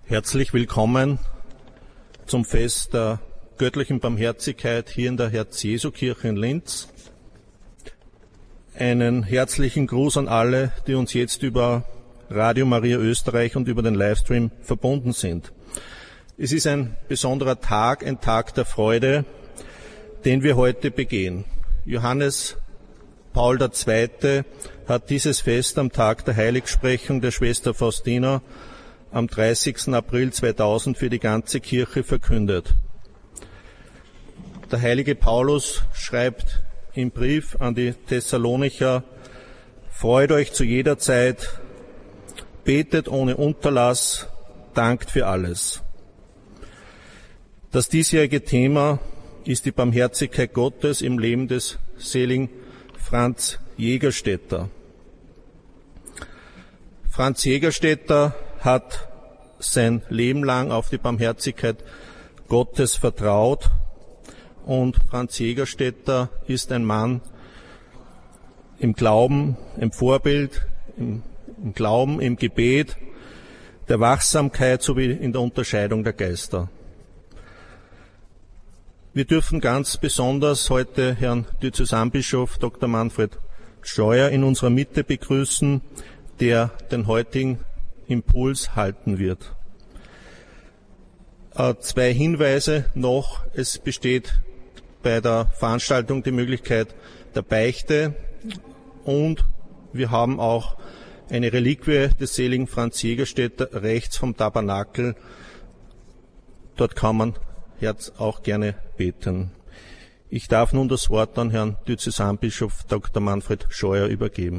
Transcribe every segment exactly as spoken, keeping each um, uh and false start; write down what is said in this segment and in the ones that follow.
Herzlich willkommen zum Fest der göttlichen Barmherzigkeit hier in der Herz-Jesu-Kirche in Linz. Einen herzlichen Gruß an alle, die uns jetzt über Radio Maria Österreich und über den Livestream verbunden sind. Es ist ein besonderer Tag, ein Tag der Freude, den wir heute begehen. Johannes Paul der Zweite hat dieses Fest am Tag der Heiligsprechung der Schwester Faustina am dreißigsten April zweitausend für die ganze Kirche verkündet. Der heilige Paulus schreibt im Brief an die Thessalonicher: Freut euch zu jeder Zeit, betet ohne Unterlass, dankt für alles. Das diesjährige Thema ist die Barmherzigkeit Gottes im Leben des seligen Franz Jägerstätter. Franz Jägerstätter hat sein Leben lang auf die Barmherzigkeit Gottes vertraut, und Franz Jägerstätter ist ein Mann im Glauben, im Vorbild, im, im Glauben, im Gebet, der Wachsamkeit sowie in der Unterscheidung der Geister. Wir dürfen ganz besonders heute Herrn Diözesanbischof Doktor Manfred Scheuer in unserer Mitte begrüßen, der den heutigen Impuls halten wird. Äh, zwei Hinweise noch. Es besteht bei der Veranstaltung die Möglichkeit der Beichte, und wir haben auch eine Reliquie des seligen Franz Jägerstätter rechts vom Tabernakel. Dort kann man jetzt auch gerne beten. Ich darf nun das Wort an Herrn Diözesanbischof Doktor Manfred Scheuer übergeben.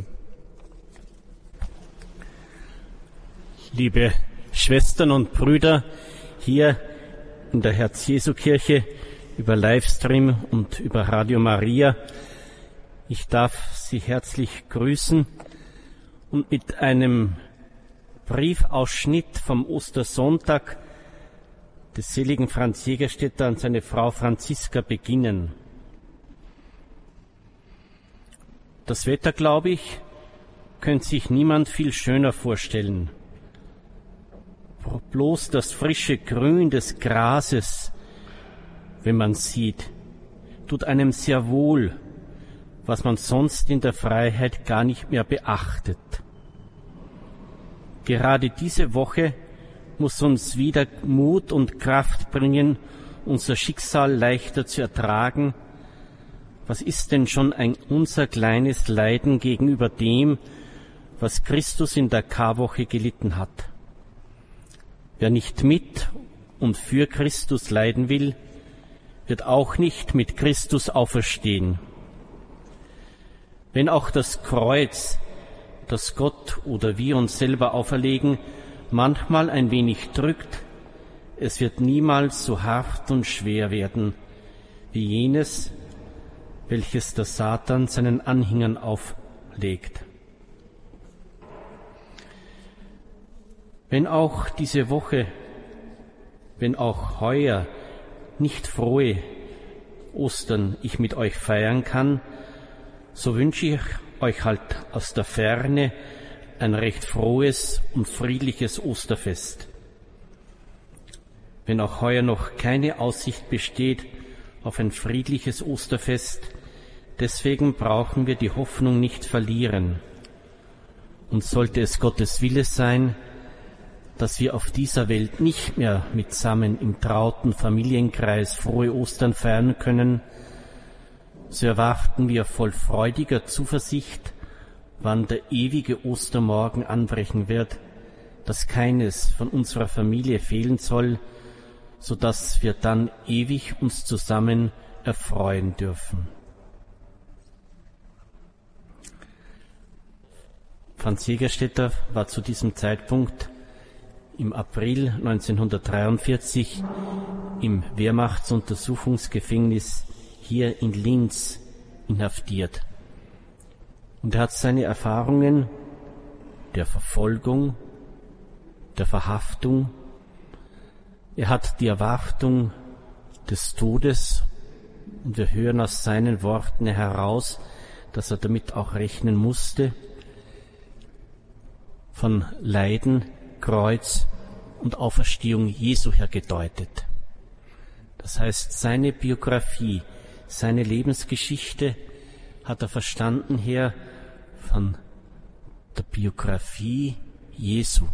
Liebe Schwestern und Brüder hier in der Herz-Jesu-Kirche über Livestream und über Radio Maria, ich darf Sie herzlich grüßen und mit einem Briefausschnitt vom Ostersonntag des seligen Franz Jägerstätter an seine Frau Franziska beginnen. Das Wetter, glaube ich, könnte sich niemand viel schöner vorstellen. Bloß das frische Grün des Grases, wenn man sieht, tut einem sehr wohl, was man sonst in der Freiheit gar nicht mehr beachtet. Gerade diese Woche muss uns wieder Mut und Kraft bringen, unser Schicksal leichter zu ertragen. Was ist denn schon ein unser kleines Leiden gegenüber dem, was Christus in der Karwoche gelitten hat? Wer nicht mit und für Christus leiden will, wird auch nicht mit Christus auferstehen. Wenn auch das Kreuz, das Gott oder wir uns selber auferlegen, manchmal ein wenig drückt, es wird niemals so hart und schwer werden wie jenes, welches der Satan seinen Anhängern auflegt. Wenn auch diese Woche, wenn auch heuer nicht frohe Ostern ich mit euch feiern kann, so wünsche ich euch halt aus der Ferne ein recht frohes und friedliches Osterfest. Wenn auch heuer noch keine Aussicht besteht auf ein friedliches Osterfest, deswegen brauchen wir die Hoffnung nicht verlieren. Und sollte es Gottes Wille sein, dass wir auf dieser Welt nicht mehr mitsammen im trauten Familienkreis frohe Ostern feiern können, so erwarten wir voll freudiger Zuversicht, wann der ewige Ostermorgen anbrechen wird, dass keines von unserer Familie fehlen soll, so dass wir dann ewig uns zusammen erfreuen dürfen. Franz Jägerstätter war zu diesem Zeitpunkt im April neunzehnhundertdreiundvierzig im Wehrmachtsuntersuchungsgefängnis hier in Linz inhaftiert. Und er hat seine Erfahrungen der Verfolgung, der Verhaftung, er hat die Erwartung des Todes, und wir hören aus seinen Worten heraus, dass er damit auch rechnen musste, von Leiden, Kreuz und Auferstehung Jesu her gedeutet. Das heißt, seine Biografie, seine Lebensgeschichte hat er verstanden her von der Biografie Jesu.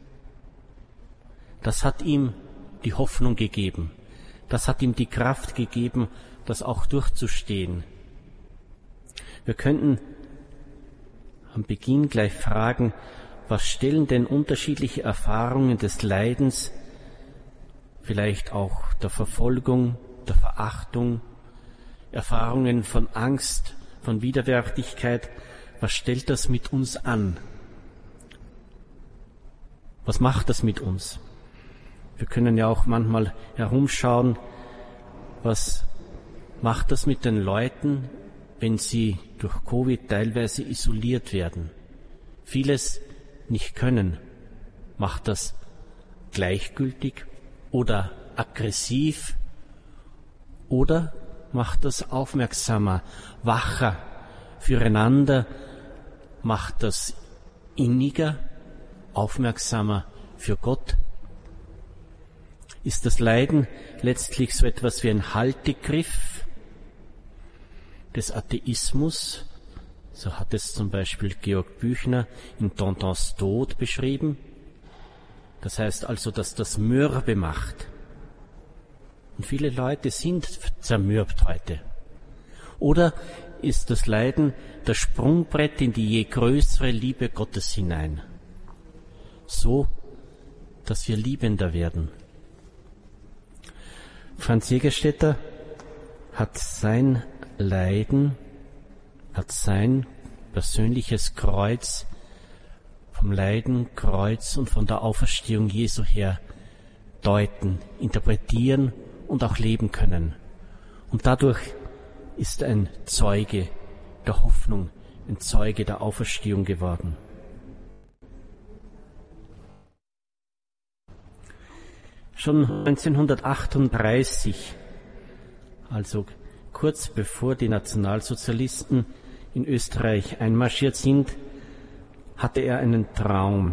Das hat ihm die Hoffnung gegeben. Das hat ihm die Kraft gegeben, das auch durchzustehen. Wir könnten am Beginn gleich fragen, was stellen denn unterschiedliche Erfahrungen des Leidens, vielleicht auch der Verfolgung, der Verachtung, Erfahrungen von Angst, von Widerwärtigkeit, was stellt das mit uns an? Was macht das mit uns? Wir können ja auch manchmal herumschauen, was macht das mit den Leuten, wenn sie durch Covid teilweise isoliert werden, vieles nicht können. Macht das gleichgültig oder aggressiv oder macht das aufmerksamer, wacher füreinander, macht das inniger, aufmerksamer für Gott? Ist das Leiden letztlich so etwas wie ein Haltegriff des Atheismus? So hat es zum Beispiel Georg Büchner in Tontons Tod beschrieben. Das heißt also, dass das mürbe macht. Und viele Leute sind zermürbt heute. Oder ist das Leiden das Sprungbrett in die je größere Liebe Gottes hinein? So, dass wir liebender werden. Franz Jägerstätter hat sein Leiden, hat sein persönliches Kreuz vom Leiden, Kreuz und von der Auferstehung Jesu her deuten, interpretieren und auch leben können. Und dadurch ist ein Zeuge der Hoffnung, ein Zeuge der Auferstehung geworden. Schon neunzehnhundertachtunddreißig, also kurz bevor die Nationalsozialisten in Österreich einmarschiert sind, hatte er einen Traum.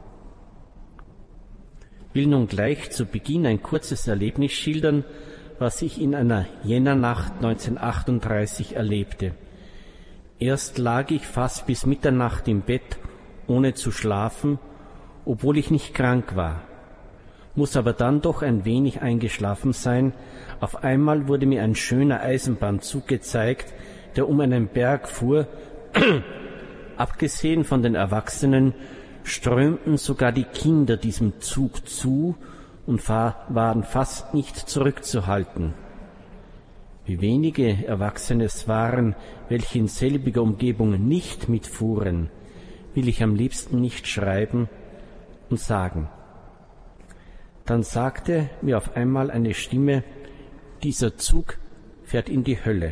Ich will nun gleich zu Beginn ein kurzes Erlebnis schildern, was ich in einer Jännernacht neunzehnhundertachtunddreißig erlebte. Erst lag ich fast bis Mitternacht im Bett, ohne zu schlafen, obwohl ich nicht krank war, muss aber dann doch ein wenig eingeschlafen sein. Auf einmal wurde mir ein schöner Eisenbahnzug gezeigt, der um einen Berg fuhr. Abgesehen von den Erwachsenen strömten sogar die Kinder diesem Zug zu und waren fast nicht zurückzuhalten. Wie wenige Erwachsene es waren, welche in selbiger Umgebung nicht mitfuhren, will ich am liebsten nicht schreiben und sagen. Dann sagte mir auf einmal eine Stimme, dieser Zug fährt in die Hölle.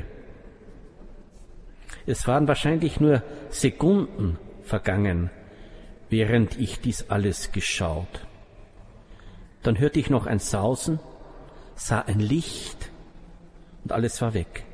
Es waren wahrscheinlich nur Sekunden vergangen, während ich dies alles geschaut. Dann hörte ich noch ein Sausen, sah ein Licht und alles war weg.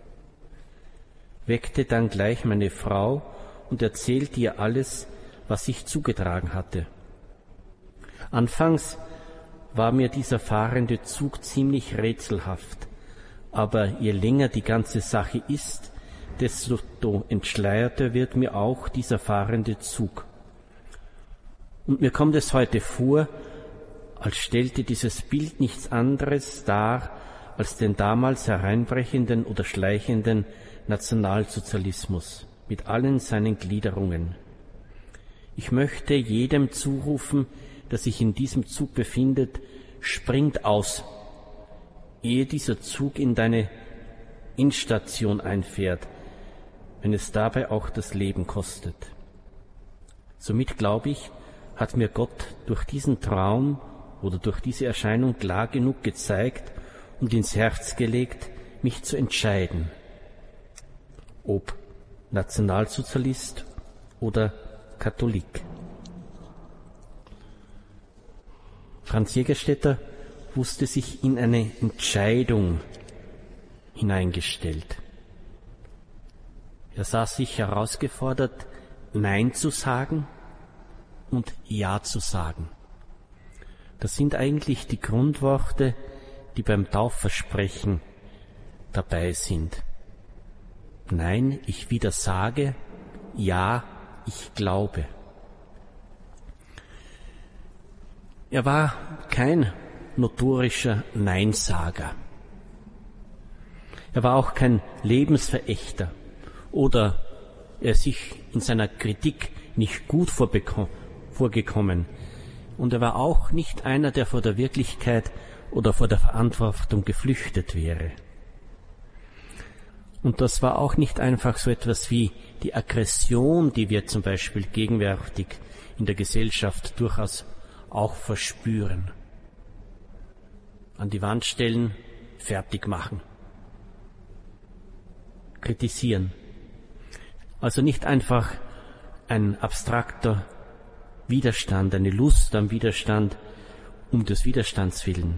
Weckte dann gleich meine Frau und erzählte ihr alles, was sich zugetragen hatte. Anfangs war mir dieser fahrende Zug ziemlich rätselhaft, aber je länger die ganze Sache ist, desto entschleierter wird mir auch dieser fahrende Zug. Und mir kommt es heute vor, als stellte dieses Bild nichts anderes dar als den damals hereinbrechenden oder schleichenden Nationalsozialismus mit allen seinen Gliederungen. Ich möchte jedem zurufen, der sich in diesem Zug befindet, springt aus, ehe dieser Zug in deine Endstation einfährt, wenn es dabei auch das Leben kostet. Somit, glaube ich, hat mir Gott durch diesen Traum oder durch diese Erscheinung klar genug gezeigt und ins Herz gelegt, mich zu entscheiden, ob Nationalsozialist oder Katholik. Franz Jägerstätter wusste sich in eine Entscheidung hineingestellt. Er sah sich herausgefordert, Nein zu sagen und Ja zu sagen. Das sind eigentlich die Grundworte, die beim Taufversprechen dabei sind. Nein, ich widersage, ja, ich glaube. Er war kein notorischer Neinsager. Er war auch kein Lebensverächter oder er sich in seiner Kritik nicht gut vorgekommen. Und er war auch nicht einer, der vor der Wirklichkeit oder vor der Verantwortung geflüchtet wäre. Und das war auch nicht einfach so etwas wie die Aggression, die wir zum Beispiel gegenwärtig in der Gesellschaft durchaus auch verspüren. An die Wand stellen, fertig machen, kritisieren. Also nicht einfach ein abstrakter Widerstand, eine Lust am Widerstand um des Widerstands willen.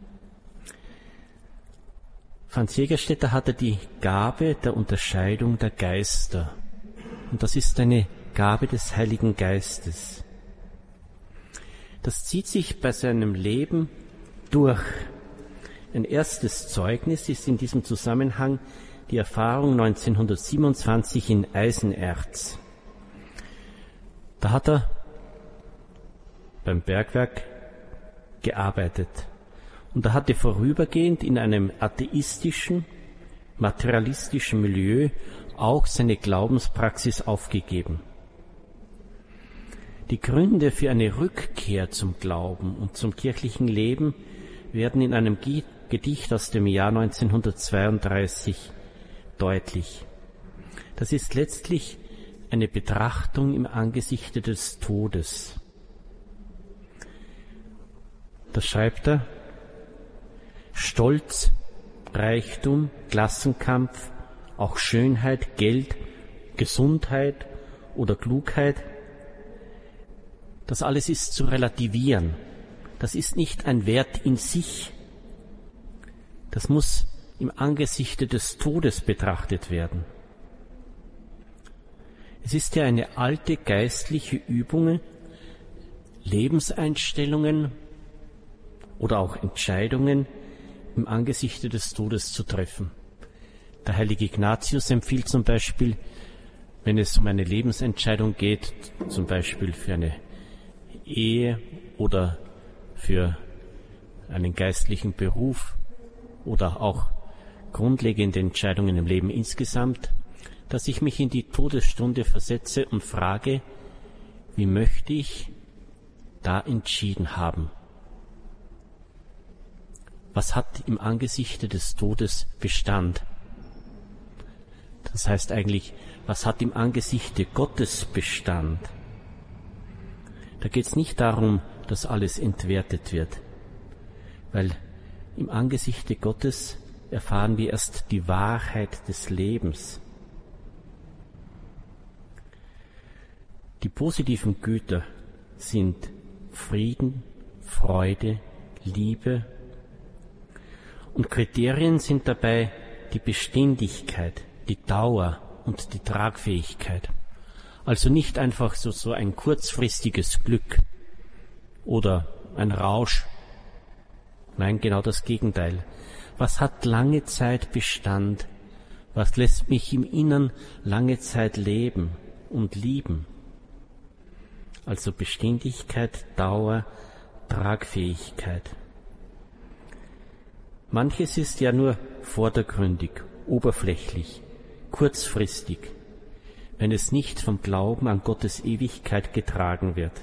Franz Jägerstätter hatte die Gabe der Unterscheidung der Geister. Und das ist eine Gabe des Heiligen Geistes. Das zieht sich bei seinem Leben durch. Ein erstes Zeugnis ist in diesem Zusammenhang die Erfahrung neunzehnhundertsiebenundzwanzig in Eisenerz. Da hat er beim Bergwerk gearbeitet. Und er hatte vorübergehend in einem atheistischen, materialistischen Milieu auch seine Glaubenspraxis aufgegeben. Die Gründe für eine Rückkehr zum Glauben und zum kirchlichen Leben werden in einem Gedicht aus dem Jahr neunzehnhundertzweiunddreißig deutlich. Das ist letztlich eine Betrachtung im Angesichte des Todes. Da schreibt er: Stolz, Reichtum, Klassenkampf, auch Schönheit, Geld, Gesundheit oder Klugheit, das alles ist zu relativieren. Das ist nicht ein Wert in sich. Das muss im Angesichte des Todes betrachtet werden. Es ist ja eine alte geistliche Übung, Lebenseinstellungen oder auch Entscheidungen im Angesichte des Todes zu treffen. Der heilige Ignatius empfiehlt zum Beispiel, wenn es um eine Lebensentscheidung geht, zum Beispiel für eine Ehe oder für einen geistlichen Beruf oder auch grundlegende Entscheidungen im Leben insgesamt, dass ich mich in die Todesstunde versetze und frage, wie möchte ich da entschieden haben? Was hat im Angesichte des Todes Bestand? Das heißt eigentlich, was hat im Angesichte Gottes Bestand? Da geht es nicht darum, dass alles entwertet wird, weil im Angesichte Gottes erfahren wir erst die Wahrheit des Lebens. Die positiven Güter sind Frieden, Freude, Liebe, und Kriterien sind dabei die Beständigkeit, die Dauer und die Tragfähigkeit. Also nicht einfach so, so ein kurzfristiges Glück oder ein Rausch. Nein, genau das Gegenteil. Was hat lange Zeit Bestand? Was lässt mich im Innern lange Zeit leben und lieben? Also Beständigkeit, Dauer, Tragfähigkeit. Manches ist ja nur vordergründig, oberflächlich, kurzfristig, wenn es nicht vom Glauben an Gottes Ewigkeit getragen wird.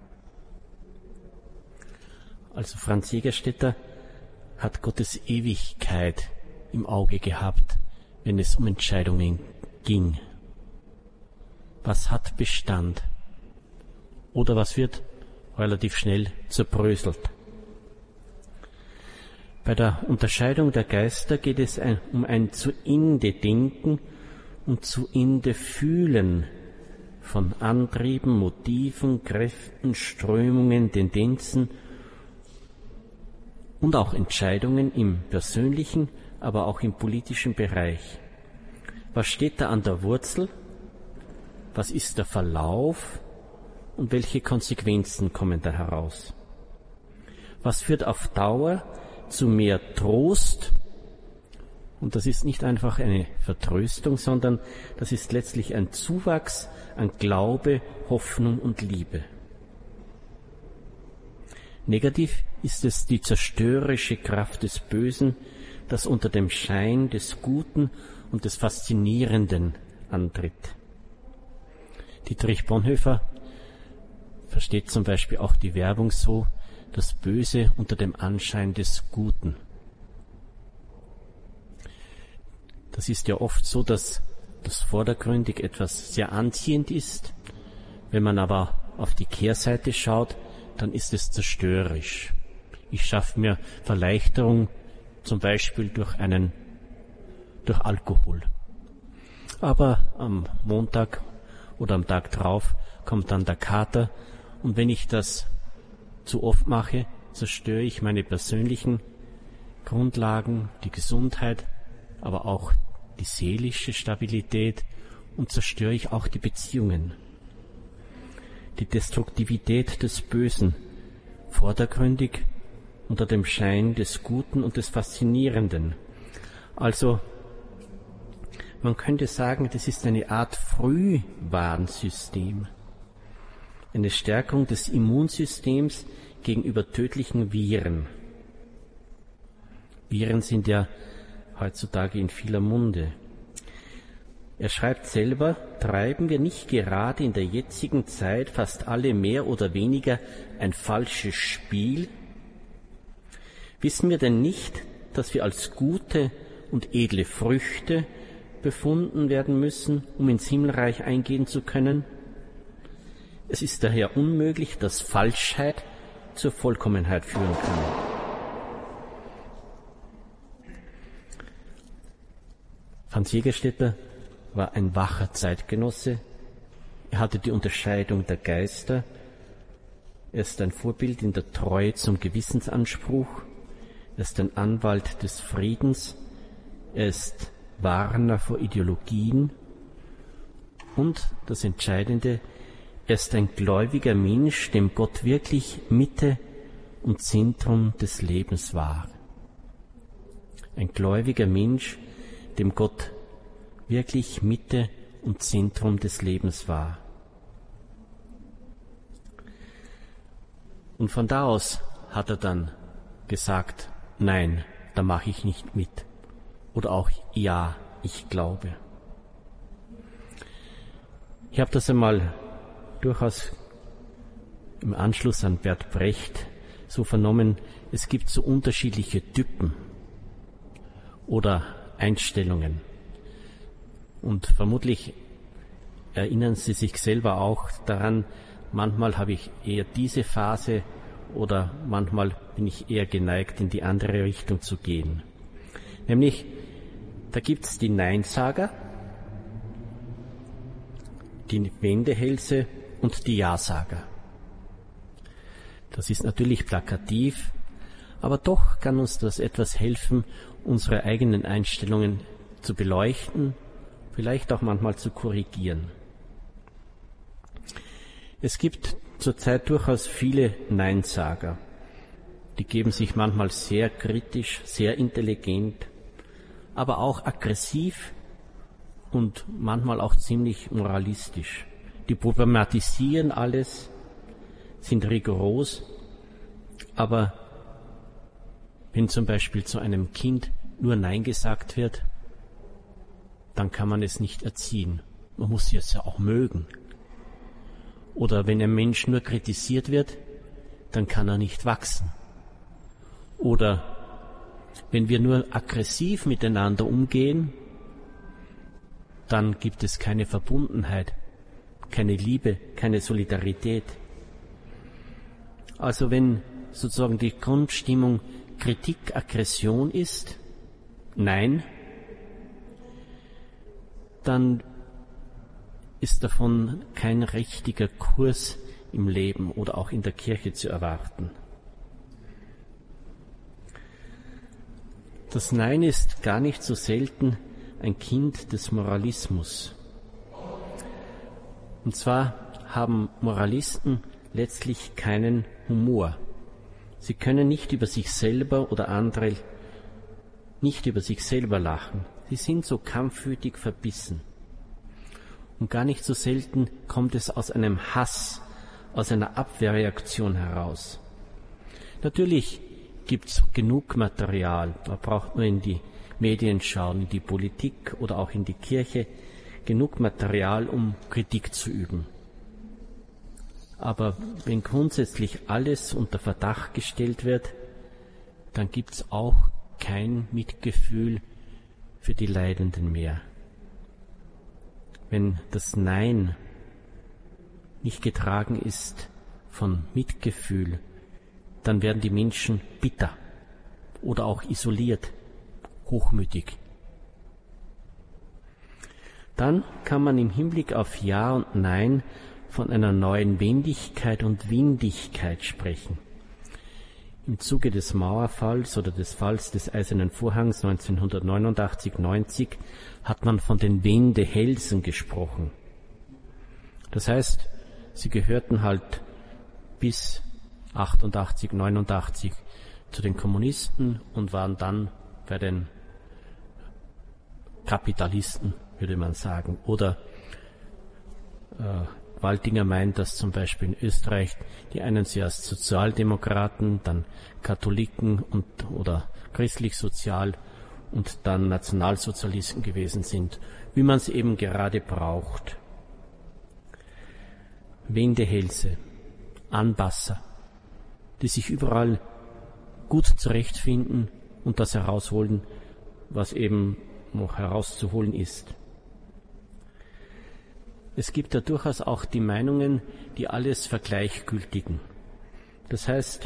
Also Franz Jägerstätter hat Gottes Ewigkeit im Auge gehabt, wenn es um Entscheidungen ging. Was hat Bestand? Oder was wird relativ schnell zerbröselt? Bei der Unterscheidung der Geister geht es ein, um ein zu Ende denken und zu Ende fühlen von Antrieben, Motiven, Kräften, Strömungen, Tendenzen und auch Entscheidungen im persönlichen, aber auch im politischen Bereich. Was steht da an der Wurzel? Was ist der Verlauf? Und welche Konsequenzen kommen da heraus? Was führt auf Dauer zu mehr Trost? Und das ist nicht einfach eine Vertröstung, sondern das ist letztlich ein Zuwachs an Glaube, Hoffnung und Liebe. Negativ ist es die zerstörerische Kraft des Bösen, das unter dem Schein des Guten und des Faszinierenden antritt. Dietrich Bonhoeffer versteht zum Beispiel auch die Werbung so, das Böse unter dem Anschein des Guten. Das ist ja oft so, dass das vordergründig etwas sehr anziehend ist. Wenn man aber auf die Kehrseite schaut, dann ist es zerstörerisch. Ich schaffe mir Verleichterung zum Beispiel durch einen, durch Alkohol. Aber am Montag oder am Tag drauf kommt dann der Kater, und wenn ich das zu oft mache, zerstöre ich meine persönlichen Grundlagen, die Gesundheit, aber auch die seelische Stabilität, und zerstöre ich auch die Beziehungen. Die Destruktivität des Bösen, vordergründig unter dem Schein des Guten und des Faszinierenden. Also, man könnte sagen, das ist eine Art Frühwarnsystem, eine Stärkung des Immunsystems gegenüber tödlichen Viren. Viren sind ja heutzutage in vieler Munde. Er schreibt selber, treiben wir nicht gerade in der jetzigen Zeit fast alle mehr oder weniger ein falsches Spiel? Wissen wir denn nicht, dass wir als gute und edle Früchte befunden werden müssen, um ins Himmelreich eingehen zu können? Es ist daher unmöglich, dass Falschheit zur Vollkommenheit führen kann. Franz Jägerstätter war ein wacher Zeitgenosse. Er hatte die Unterscheidung der Geister. Er ist ein Vorbild in der Treue zum Gewissensanspruch. Er ist ein Anwalt des Friedens. Er ist Warner vor Ideologien. Und das Entscheidende, er ist ein gläubiger Mensch, dem Gott wirklich Mitte und Zentrum des Lebens war. Ein gläubiger Mensch, dem Gott wirklich Mitte und Zentrum des Lebens war. Und von da aus hat er dann gesagt, nein, da mache ich nicht mit. Oder auch, ja, ich glaube. Ich habe das einmal durchaus im Anschluss an Bert Brecht so vernommen, es gibt so unterschiedliche Typen oder Einstellungen. Und vermutlich erinnern Sie sich selber auch daran, manchmal habe ich eher diese Phase oder manchmal bin ich eher geneigt, in die andere Richtung zu gehen. Nämlich, da gibt es die Neinsager, die Wendehälse und die Ja-Sager. Das ist natürlich plakativ, aber doch kann uns das etwas helfen, unsere eigenen Einstellungen zu beleuchten, vielleicht auch manchmal zu korrigieren. Es gibt zurzeit durchaus viele Neinsager. Die geben sich manchmal sehr kritisch, sehr intelligent, aber auch aggressiv und manchmal auch ziemlich moralistisch. Die problematisieren alles, sind rigoros, aber wenn zum Beispiel zu einem Kind nur Nein gesagt wird, dann kann man es nicht erziehen. Man muss es ja auch mögen. Oder wenn ein Mensch nur kritisiert wird, dann kann er nicht wachsen. Oder wenn wir nur aggressiv miteinander umgehen, dann gibt es keine Verbundenheit, keine Liebe, keine Solidarität. Also wenn sozusagen die Grundstimmung Kritik, Aggression ist, Nein, dann ist davon kein richtiger Kurs im Leben oder auch in der Kirche zu erwarten. Das Nein ist gar nicht so selten ein Kind des Moralismus. Und zwar haben Moralisten letztlich keinen Humor. Sie können nicht über sich selber oder andere nicht über sich selber lachen. Sie sind so kampfwütig verbissen. Und gar nicht so selten kommt es aus einem Hass, aus einer Abwehrreaktion heraus. Natürlich gibt es genug Material, da braucht man in die Medien schauen, in die Politik oder auch in die Kirche, genug Material, um Kritik zu üben. Aber wenn grundsätzlich alles unter Verdacht gestellt wird, dann gibt es auch kein Mitgefühl für die Leidenden mehr. Wenn das Nein nicht getragen ist von Mitgefühl, dann werden die Menschen bitter oder auch isoliert, hochmütig. Dann kann man im Hinblick auf Ja und Nein von einer neuen Wendigkeit und Windigkeit sprechen. Im Zuge des Mauerfalls oder des Falls des Eisernen Vorhangs neunzehnhundertneunundachtzig neunzig hat man von den Wendehälsen gesprochen. Das heißt, sie gehörten halt bis achtundachtzig, neunundachtzig zu den Kommunisten und waren dann bei den Kapitalisten, würde man sagen. Oder äh, Waltinger meint, dass zum Beispiel in Österreich die einen zuerst Sozialdemokraten, dann Katholiken und oder christlich-sozial und dann Nationalsozialisten gewesen sind, wie man es eben gerade braucht. Wendehälse, Anbasser, die sich überall gut zurechtfinden und das herausholen, was eben noch herauszuholen ist. Es gibt da durchaus auch die Meinungen, die alles vergleichgültigen. Das heißt,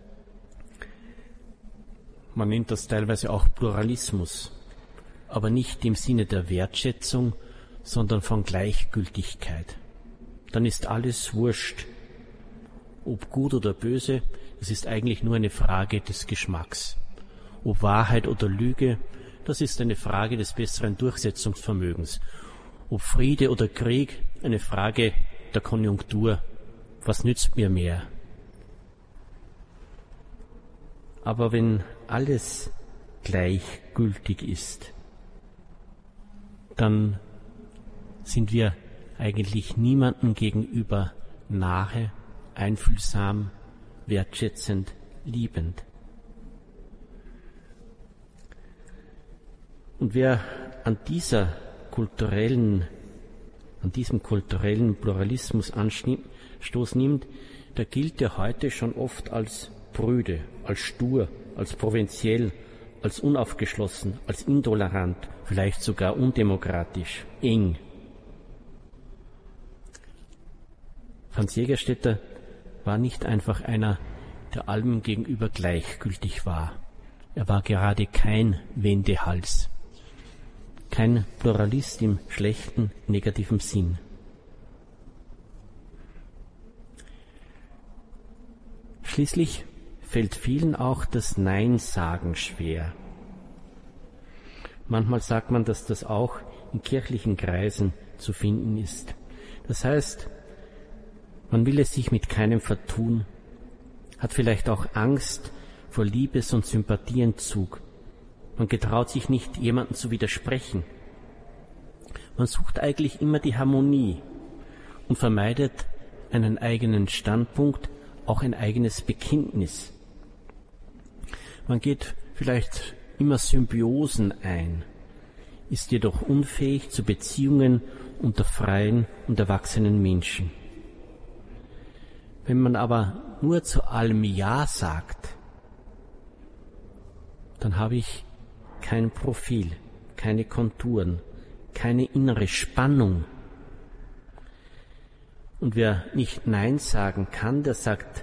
man nennt das teilweise auch Pluralismus, aber nicht im Sinne der Wertschätzung, sondern von Gleichgültigkeit. Dann ist alles wurscht. Ob gut oder böse, das ist eigentlich nur eine Frage des Geschmacks. Ob Wahrheit oder Lüge, das ist eine Frage des besseren Durchsetzungsvermögens. Ob Friede oder Krieg, eine Frage der Konjunktur. Was nützt mir mehr? Aber wenn alles gleichgültig ist, dann sind wir eigentlich niemandem gegenüber nahe, einfühlsam, wertschätzend, liebend. Und wer an dieser kulturellen, an diesem kulturellen Pluralismus Anstoß nimmt, der gilt ja heute schon oft als prüde, als stur, als provinziell, als unaufgeschlossen, als intolerant, vielleicht sogar undemokratisch, eng. Franz Jägerstätter war nicht einfach einer, der allem gegenüber gleichgültig war. Er war gerade kein Wendehals, kein Pluralist im schlechten, negativen Sinn. Schließlich fällt vielen auch das Nein-Sagen schwer. Manchmal sagt man, dass das auch in kirchlichen Kreisen zu finden ist. Das heißt, man will es sich mit keinem vertun, hat vielleicht auch Angst vor Liebes- und Sympathieentzug. Man getraut sich nicht, jemandem zu widersprechen. Man sucht eigentlich immer die Harmonie und vermeidet einen eigenen Standpunkt, auch ein eigenes Bekenntnis. Man geht vielleicht immer Symbiosen ein, ist jedoch unfähig zu Beziehungen unter freien und erwachsenen Menschen. Wenn man aber nur zu allem Ja sagt, dann habe ich kein Profil, keine Konturen, keine innere Spannung. Und wer nicht Nein sagen kann, der sagt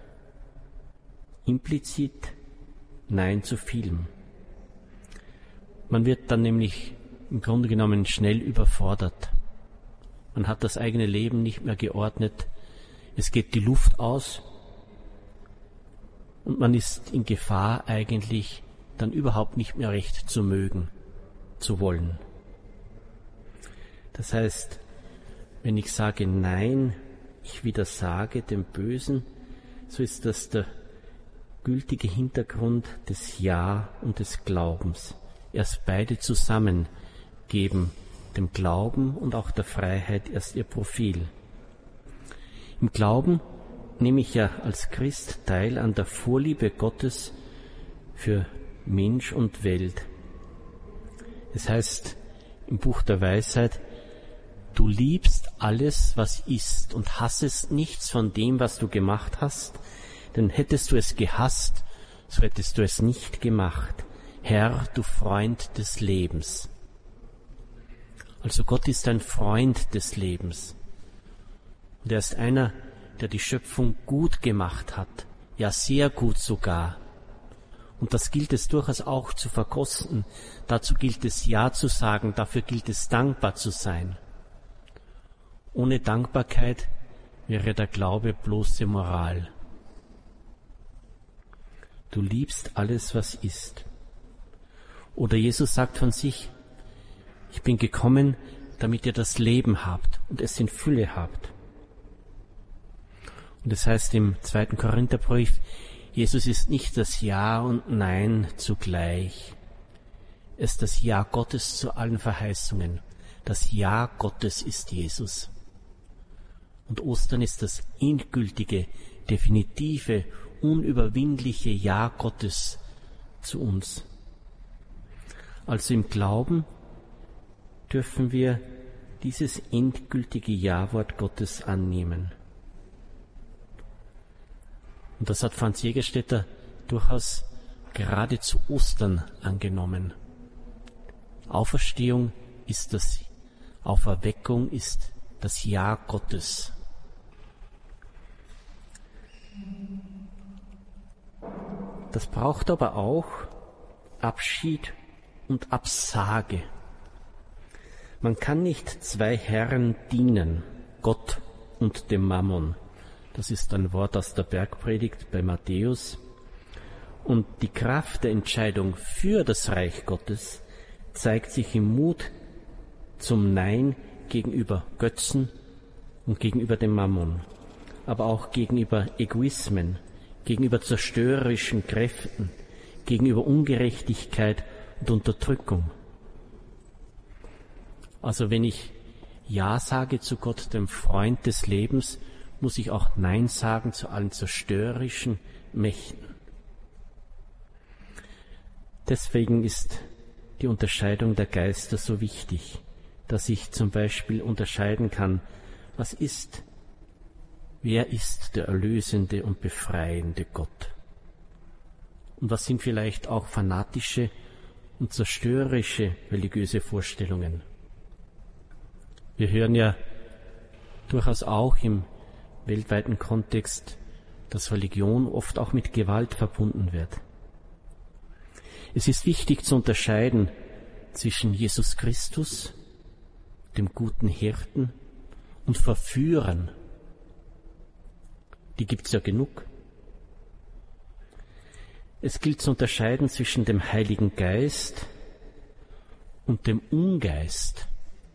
implizit Nein zu vielem. Man wird dann nämlich im Grunde genommen schnell überfordert. Man hat das eigene Leben nicht mehr geordnet. Es geht die Luft aus und man ist in Gefahr, eigentlich dann überhaupt nicht mehr recht zu mögen, zu wollen. Das heißt, wenn ich sage Nein, ich widersage dem Bösen, so ist das der gültige Hintergrund des Ja und des Glaubens. Erst beide zusammen geben dem Glauben und auch der Freiheit erst ihr Profil. Im Glauben nehme ich ja als Christ teil an der Vorliebe Gottes für Mensch und Welt. Es heißt im Buch der Weisheit, du liebst alles, was ist, und hassest nichts von dem, was du gemacht hast, denn hättest du es gehasst, so hättest du es nicht gemacht. Herr, du Freund des Lebens. Also Gott ist ein Freund des Lebens. Und er ist einer, der die Schöpfung gut gemacht hat, ja sehr gut sogar. Und das gilt es durchaus auch zu verkosten. Dazu gilt es Ja zu sagen, dafür gilt es dankbar zu sein. Ohne Dankbarkeit wäre der Glaube bloße Moral. Du liebst alles, was ist. Oder Jesus sagt von sich, ich bin gekommen, damit ihr das Leben habt und es in Fülle habt. Und das heißt im zweiten Korintherbrief, Jesus ist nicht das Ja und Nein zugleich. Er ist das Ja Gottes zu allen Verheißungen. Das Ja Gottes ist Jesus. Und Ostern ist das endgültige, definitive, unüberwindliche Ja Gottes zu uns. Also im Glauben dürfen wir dieses endgültige Ja-Wort Gottes annehmen. Und das hat Franz Jägerstätter durchaus gerade zu Ostern angenommen. Auferstehung ist das, Auferweckung ist das Ja Gottes. Das braucht aber auch Abschied und Absage. Man kann nicht zwei Herren dienen, Gott und dem Mammon. Das ist ein Wort aus der Bergpredigt bei Matthäus. Und die Kraft der Entscheidung für das Reich Gottes zeigt sich im Mut zum Nein gegenüber Götzen und gegenüber dem Mammon, aber auch gegenüber Egoismen, gegenüber zerstörerischen Kräften, gegenüber Ungerechtigkeit und Unterdrückung. Also wenn ich Ja sage zu Gott, dem Freund des Lebens, muss ich auch Nein sagen zu allen zerstörerischen Mächten. Deswegen ist die Unterscheidung der Geister so wichtig, dass ich zum Beispiel unterscheiden kann, was ist, wer ist der erlösende und befreiende Gott? Und was sind vielleicht auch fanatische und zerstörerische religiöse Vorstellungen? Wir hören ja durchaus auch im weltweiten Kontext, dass Religion oft auch mit Gewalt verbunden wird. Es ist wichtig zu unterscheiden zwischen Jesus Christus, dem guten Hirten, und Verführern. Die gibt's ja genug. Es gilt zu unterscheiden zwischen dem Heiligen Geist und dem Ungeist,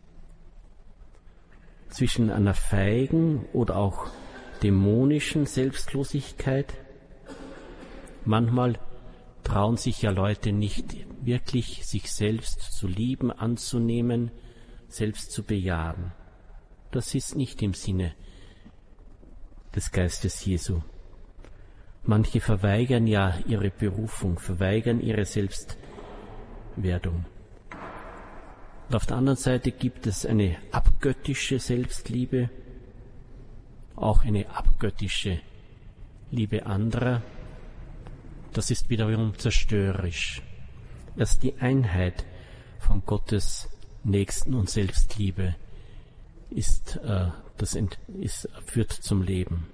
zwischen einer feigen oder auch dämonischen Selbstlosigkeit. Manchmal trauen sich ja Leute nicht wirklich, sich selbst zu lieben, anzunehmen, selbst zu bejahen. Das ist nicht im Sinne des Geistes Jesu. Manche verweigern ja ihre Berufung, verweigern ihre Selbstwerdung. Und auf der anderen Seite gibt es eine abgöttische Selbstliebe, auch eine abgöttische Liebe anderer. Das ist wiederum zerstörerisch. Erst die Einheit von Gottes Nächsten und Selbstliebe ist, äh, das ent, ist, führt zum Leben.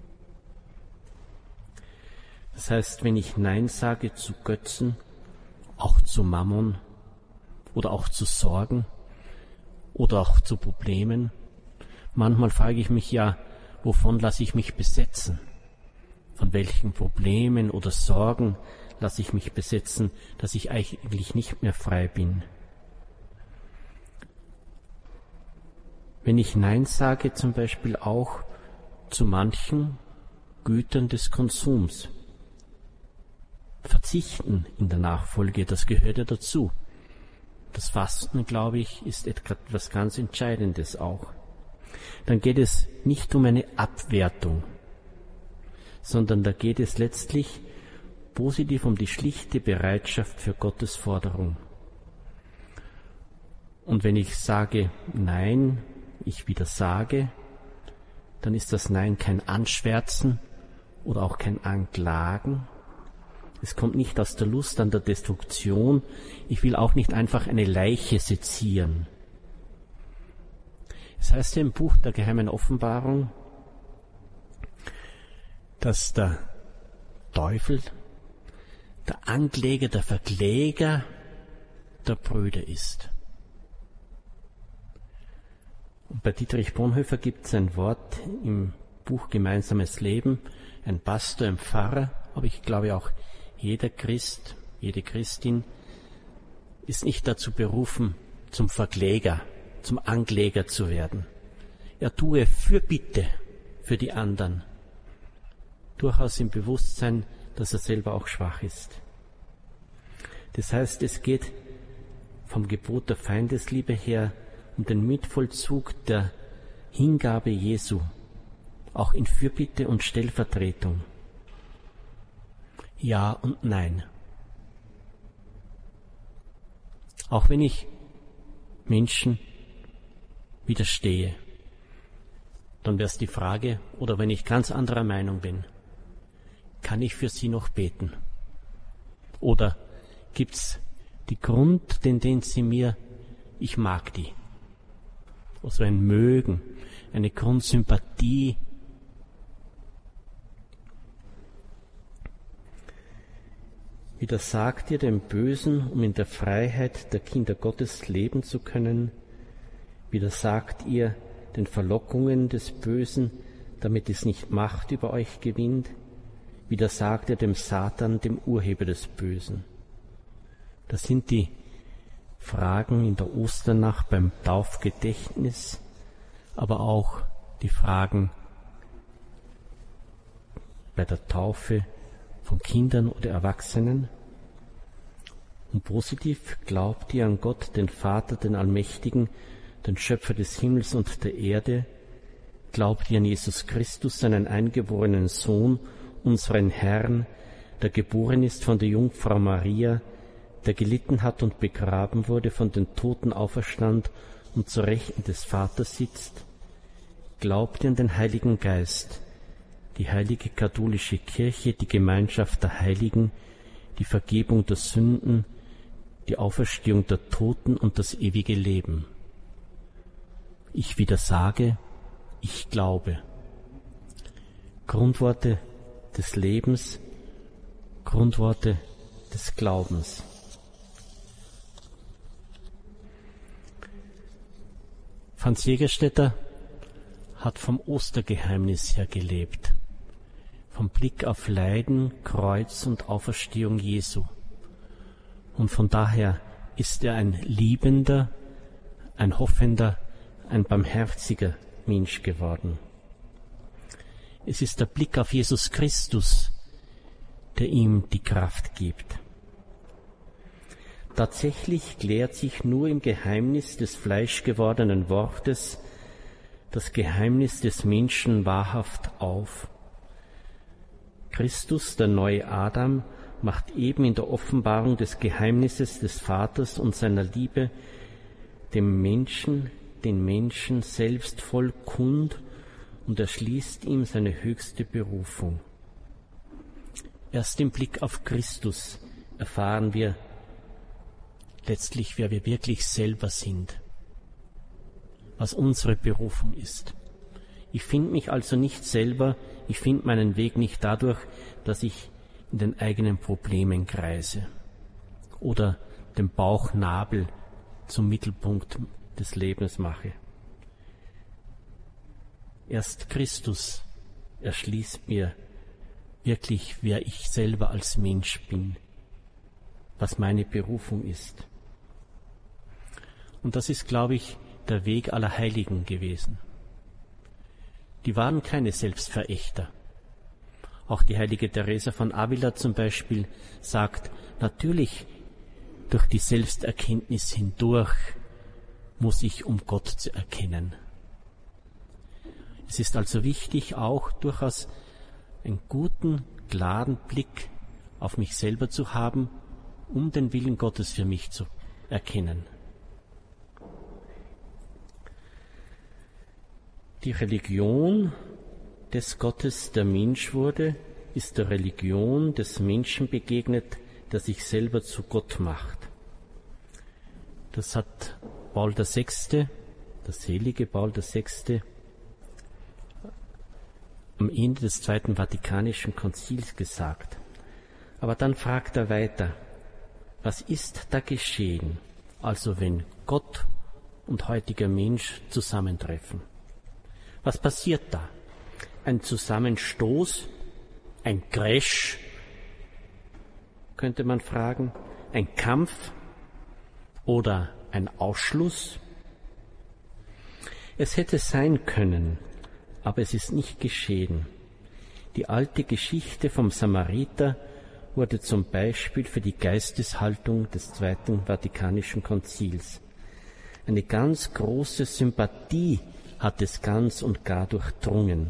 Das heißt, wenn ich Nein sage zu Götzen, auch zu Mammon oder auch zu Sorgen oder auch zu Problemen, manchmal frage ich mich ja, wovon lasse ich mich besetzen? Von welchen Problemen oder Sorgen lasse ich mich besetzen, dass ich eigentlich nicht mehr frei bin? Wenn ich Nein sage, zum Beispiel auch zu manchen Gütern des Konsums, verzichten in der Nachfolge, das gehört ja dazu. Das Fasten, glaube ich, ist etwas ganz Entscheidendes auch. Dann geht es nicht um eine Abwertung, sondern da geht es letztlich positiv um die schlichte Bereitschaft für Gottes Forderung. Und wenn ich sage Nein, ich widersage, dann ist das Nein kein Anschwärzen oder auch kein Anklagen. Es kommt nicht aus der Lust an der Destruktion. Ich will auch nicht einfach eine Leiche sezieren. Es heißt ja im Buch der geheimen Offenbarung, dass der Teufel der Ankläger, der Verkläger der Brüder ist. Und bei Dietrich Bonhoeffer gibt es ein Wort im Buch Gemeinsames Leben, ein Pastor, ein Pfarrer, aber ich glaube auch jeder Christ, jede Christin ist nicht dazu berufen, zum Verkläger, zum Ankläger zu werden. Er tue Fürbitte für die anderen, durchaus im Bewusstsein, dass er selber auch schwach ist. Das heißt, es geht vom Gebot der Feindesliebe her um den Mitvollzug der Hingabe Jesu, auch in Fürbitte und Stellvertretung. Ja und nein. Auch wenn ich Menschen widerstehe, dann wäre es die Frage, oder wenn ich ganz anderer Meinung bin, kann ich für sie noch beten? Oder gibt es die Grundtendenz in mir, ich mag die? Also ein Mögen, eine Grundsympathie. Widersagt ihr dem Bösen, um in der Freiheit der Kinder Gottes leben zu können? Widersagt ihr den Verlockungen des Bösen, damit es nicht Macht über euch gewinnt? Widersagt ihr dem Satan, dem Urheber des Bösen? Das sind die Fragen in der Osternacht beim Taufgedächtnis, aber auch die Fragen bei der Taufe von Kindern oder Erwachsenen. Und positiv: Glaubt ihr an Gott, den Vater, den Allmächtigen, den Schöpfer des Himmels und der Erde? Glaubt ihr an Jesus Christus, seinen eingeborenen Sohn, unseren Herrn, der geboren ist von der Jungfrau Maria, der gelitten hat und begraben wurde, von den Toten auferstand und zur Rechten des Vaters sitzt? Glaubt ihr an den Heiligen Geist, die heilige katholische Kirche, die Gemeinschaft der Heiligen, die Vergebung der Sünden, die Auferstehung der Toten und das ewige Leben? Ich widersage, ich glaube. Grundworte des Lebens, Grundworte des Glaubens. Franz Jägerstätter hat vom Ostergeheimnis her gelebt, vom Blick auf Leiden, Kreuz und Auferstehung Jesu. Und von daher ist er ein liebender, ein hoffender, ein barmherziger Mensch geworden. Es ist der Blick auf Jesus Christus, der ihm die Kraft gibt. Tatsächlich klärt sich nur im Geheimnis des fleischgewordenen Wortes das Geheimnis des Menschen wahrhaft auf. Christus, der neue Adam, macht eben in der Offenbarung des Geheimnisses des Vaters und seiner Liebe dem Menschen, den Menschen selbst voll kund und erschließt ihm seine höchste Berufung. Erst im Blick auf Christus erfahren wir letztlich, wer wir wirklich selber sind, was unsere Berufung ist. Ich finde mich also nicht selber, ich finde meinen Weg nicht dadurch, dass ich in den eigenen Problemen kreise oder den Bauchnabel zum Mittelpunkt des Lebens mache. Erst Christus erschließt mir wirklich, wer ich selber als Mensch bin, was meine Berufung ist. Und das ist, glaube ich, der Weg aller Heiligen gewesen. Die waren keine Selbstverächter. Auch die heilige Teresa von Avila zum Beispiel sagt, natürlich durch die Selbsterkenntnis hindurch muss ich, um Gott zu erkennen. Es ist also wichtig, auch durchaus einen guten, klaren Blick auf mich selber zu haben, um den Willen Gottes für mich zu erkennen. Die Religion des Gottes, der Mensch wurde, ist der Religion des Menschen begegnet, der sich selber zu Gott macht. Das hat Paul der Sechste, der selige Paul der Sechste, am Ende des Zweiten Vatikanischen Konzils gesagt. Aber dann fragt er weiter, was ist da geschehen, also wenn Gott und heutiger Mensch zusammentreffen? Was passiert da? Ein Zusammenstoß, ein Crash, könnte man fragen, ein Kampf oder ein Ausschluss? Es hätte sein können, aber es ist nicht geschehen. Die alte Geschichte vom Samariter wurde zum Beispiel für die Geisteshaltung des Zweiten Vatikanischen Konzils. Eine ganz große Sympathie hat es ganz und gar durchdrungen.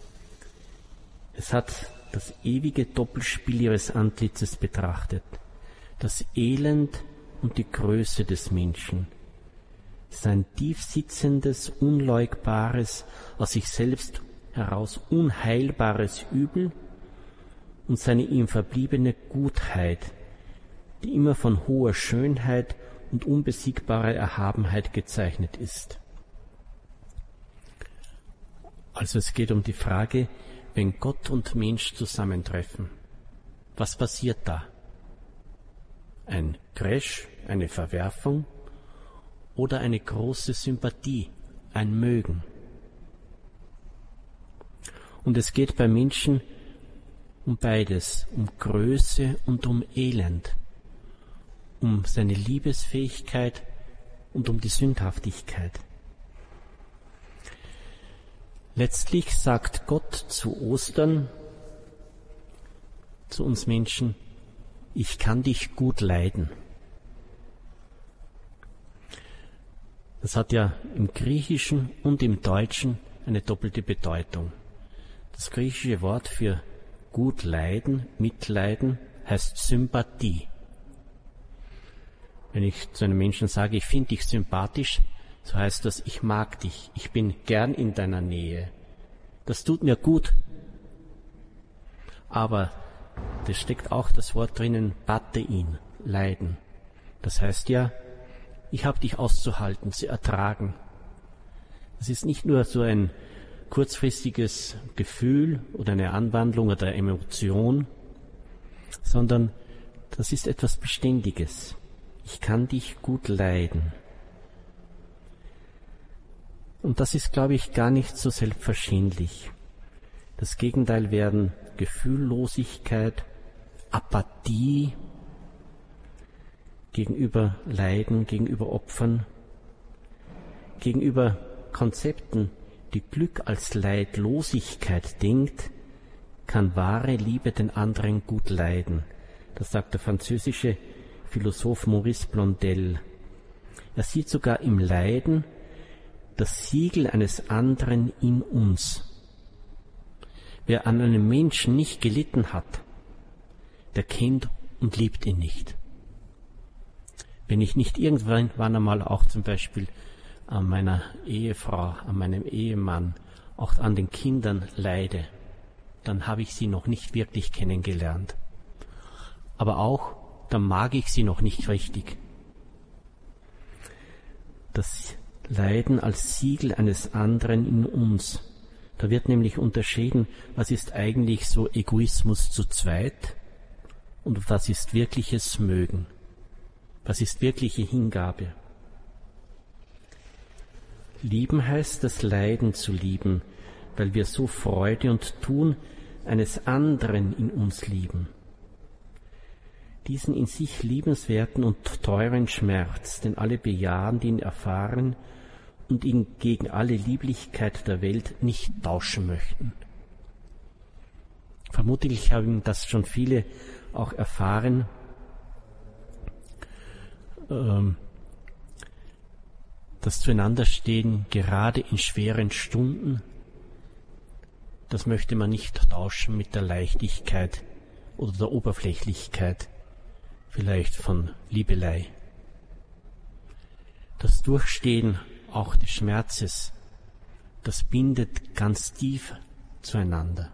Es hat das ewige Doppelspiel ihres Antlitzes betrachtet, das Elend und die Größe des Menschen, sein tiefsitzendes, unleugbares, aus sich selbst heraus unheilbares Übel und seine ihm verbliebene Gutheit, die immer von hoher Schönheit und unbesiegbarer Erhabenheit gezeichnet ist. Also es geht um die Frage, wenn Gott und Mensch zusammentreffen, was passiert da? Ein Crash, eine Verwerfung oder eine große Sympathie, ein Mögen? Und es geht bei Menschen um beides, um Größe und um Elend, um seine Liebesfähigkeit und um die Sündhaftigkeit. Letztlich sagt Gott zu Ostern, zu uns Menschen, ich kann dich gut leiden. Das hat ja im Griechischen und im Deutschen eine doppelte Bedeutung. Das griechische Wort für gut leiden, mitleiden, heißt Sympathie. Wenn ich zu einem Menschen sage, ich finde dich sympathisch, so heißt das, ich mag dich, ich bin gern in deiner Nähe. Das tut mir gut. Aber da steckt auch das Wort drinnen, patein, leiden. Das heißt ja, ich habe dich auszuhalten, zu ertragen. Das ist nicht nur so ein kurzfristiges Gefühl oder eine Anwandlung oder Emotion, sondern das ist etwas Beständiges. Ich kann dich gut leiden. Und das ist, glaube ich, gar nicht so selbstverständlich. Das Gegenteil wären Gefühllosigkeit, Apathie gegenüber Leiden, gegenüber Opfern, gegenüber Konzepten, die Glück als Leidlosigkeit denkt, kann wahre Liebe den anderen gut leiden. Das sagt der französische Philosoph Maurice Blondel. Er sieht sogar im Leiden das Siegel eines anderen in uns. Wer an einem Menschen nicht gelitten hat, der kennt und liebt ihn nicht. Wenn ich nicht irgendwann einmal auch zum Beispiel an meiner Ehefrau, an meinem Ehemann, auch an den Kindern leide, dann habe ich sie noch nicht wirklich kennengelernt. Aber auch, dann mag ich sie noch nicht richtig. Das Leiden als Siegel eines anderen in uns. Da wird nämlich unterschieden, was ist eigentlich so Egoismus zu zweit und was ist wirkliches Mögen, was ist wirkliche Hingabe. Lieben heißt, das Leiden zu lieben, weil wir so Freude und Tun eines anderen in uns lieben. Diesen in sich liebenswerten und teuren Schmerz, den alle bejahen, die ihn erfahren und ihn gegen alle Lieblichkeit der Welt nicht tauschen möchten. Vermutlich haben das schon viele auch erfahren. Ähm, das Zueinanderstehen gerade in schweren Stunden, das möchte man nicht tauschen mit der Leichtigkeit oder der Oberflächlichkeit, vielleicht von Liebelei. Das Durchstehen auch des Schmerzes, das bindet ganz tief zueinander.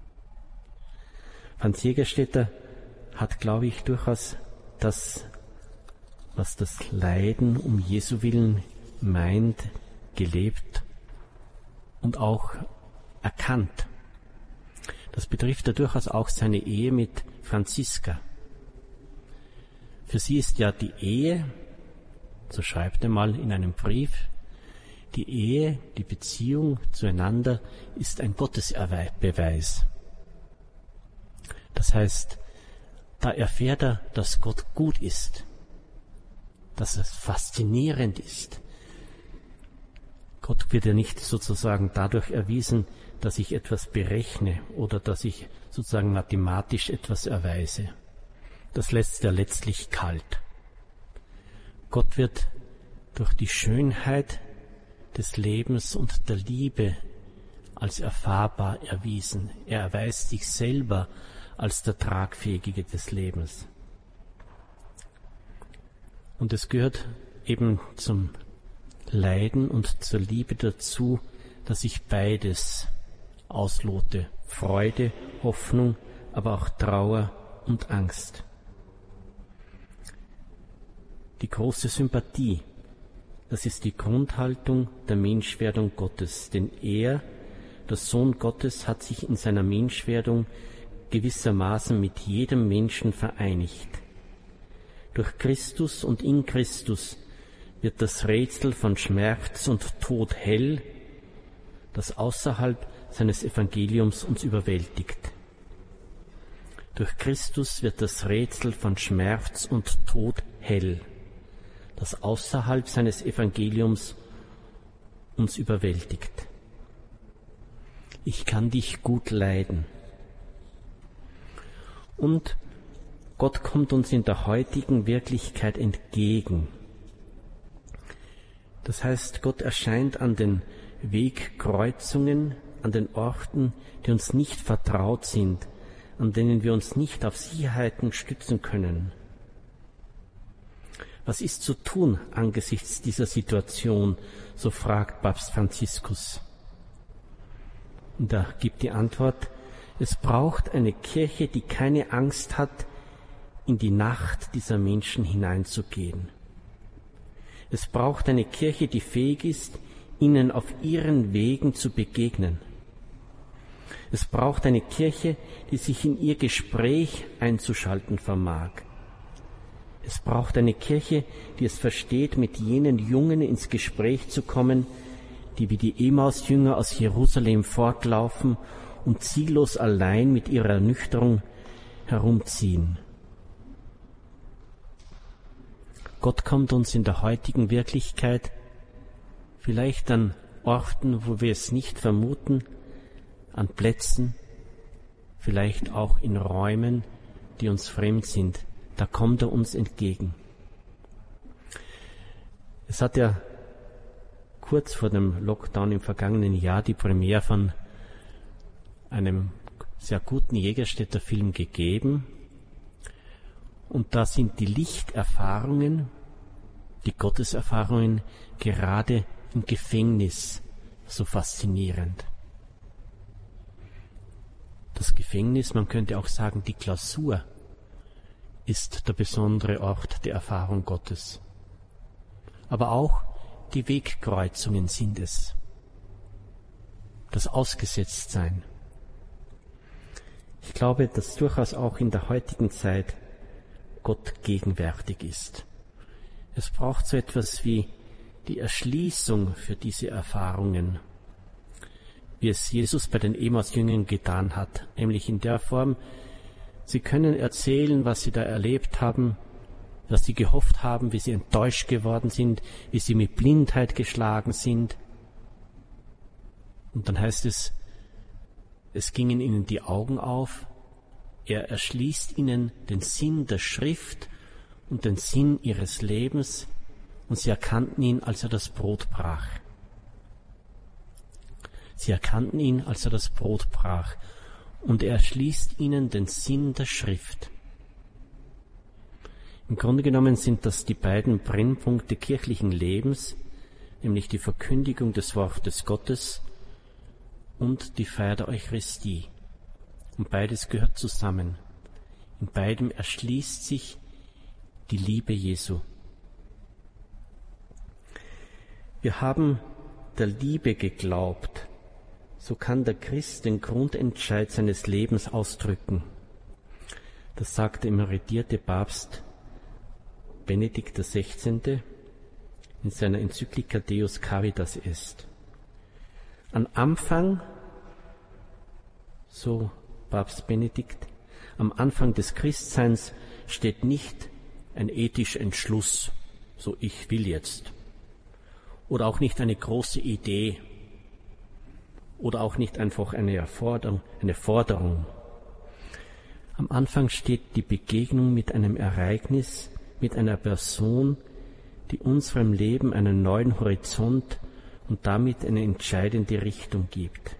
Franz Jägerstätter hat, glaube ich, durchaus das, was das Leiden um Jesu Willen meint, gelebt und auch erkannt. Das betrifft ja durchaus auch seine Ehe mit Franziska. Für sie ist ja die Ehe, so schreibt er mal in einem Brief, die Ehe, die Beziehung zueinander ist ein Gottesbeweis. Das heißt, da erfährt er, dass Gott gut ist, dass es faszinierend ist. Gott wird ja nicht sozusagen dadurch erwiesen, dass ich etwas berechne oder dass ich sozusagen mathematisch etwas erweise. Das lässt er letztlich kalt. Gott wird durch die Schönheit des Lebens und der Liebe als erfahrbar erwiesen. Er erweist sich selber als der Tragfähige des Lebens. Und es gehört eben zum Leiden und zur Liebe dazu, dass ich beides auslote. Freude, Hoffnung, aber auch Trauer und Angst. Die große Sympathie, das ist die Grundhaltung der Menschwerdung Gottes, denn er, der Sohn Gottes, hat sich in seiner Menschwerdung gewissermaßen mit jedem Menschen vereinigt. Durch Christus und in Christus wird das Rätsel von Schmerz und Tod hell, das außerhalb seines Evangeliums uns überwältigt. Durch Christus wird das Rätsel von Schmerz und Tod hell, das außerhalb seines Evangeliums uns überwältigt. Ich kann dich gut leiden. Und Gott kommt uns in der heutigen Wirklichkeit entgegen. Das heißt, Gott erscheint an den Wegkreuzungen, an den Orten, die uns nicht vertraut sind, an denen wir uns nicht auf Sicherheiten stützen können. Was ist zu tun angesichts dieser Situation, so fragt Papst Franziskus. Und er gibt die Antwort, es braucht eine Kirche, die keine Angst hat, in die Nacht dieser Menschen hineinzugehen. Es braucht eine Kirche, die fähig ist, ihnen auf ihren Wegen zu begegnen. Es braucht eine Kirche, die sich in ihr Gespräch einzuschalten vermag. Es braucht eine Kirche, die es versteht, mit jenen Jungen ins Gespräch zu kommen, die wie die Emmaus-Jünger aus Jerusalem fortlaufen und ziellos allein mit ihrer Ernüchterung herumziehen. Gott kommt uns in der heutigen Wirklichkeit, vielleicht an Orten, wo wir es nicht vermuten, an Plätzen, vielleicht auch in Räumen, die uns fremd sind. Da kommt er uns entgegen. Es hat ja kurz vor dem Lockdown im vergangenen Jahr die Premiere von einem sehr guten Jägerstätter Film gegeben. Und da sind die Lichterfahrungen, die Gotteserfahrungen gerade im Gefängnis so faszinierend. Das Gefängnis, man könnte auch sagen, die Klausur, ist der besondere Ort der Erfahrung Gottes. Aber auch die Wegkreuzungen sind es. Das Ausgesetztsein. Ich glaube, dass durchaus auch in der heutigen Zeit Gott gegenwärtig ist. Es braucht so etwas wie die Erschließung für diese Erfahrungen, wie es Jesus bei den Emmaus-Jüngern getan hat, nämlich in der Form, sie können erzählen, was sie da erlebt haben, was sie gehofft haben, wie sie enttäuscht geworden sind, wie sie mit Blindheit geschlagen sind. Und dann heißt es, es gingen ihnen die Augen auf er erschließt ihnen den Sinn der Schrift und den Sinn ihres Lebens, und sie erkannten ihn, als er das Brot brach. Sie erkannten ihn, als er das Brot brach, und er erschließt ihnen den Sinn der Schrift. Im Grunde genommen sind das die beiden Brennpunkte kirchlichen Lebens, nämlich die Verkündigung des Wortes Gottes und die Feier der Eucharistie. Und beides gehört zusammen. In beidem erschließt sich die Liebe Jesu. Wir haben der Liebe geglaubt. So kann der Christ den Grundentscheid seines Lebens ausdrücken. Das sagt der emeritierte Papst Benedikt der Sechzehnte in seiner Enzyklika Deus Caritas Est. Am Anfang, so Papst Benedikt, am Anfang des Christseins steht nicht ein ethischer Entschluss, so ich will jetzt, oder auch nicht eine große Idee, oder auch nicht einfach eine Forderung, eine Forderung. Am Anfang steht die Begegnung mit einem Ereignis, mit einer Person, die unserem Leben einen neuen Horizont und damit eine entscheidende Richtung gibt.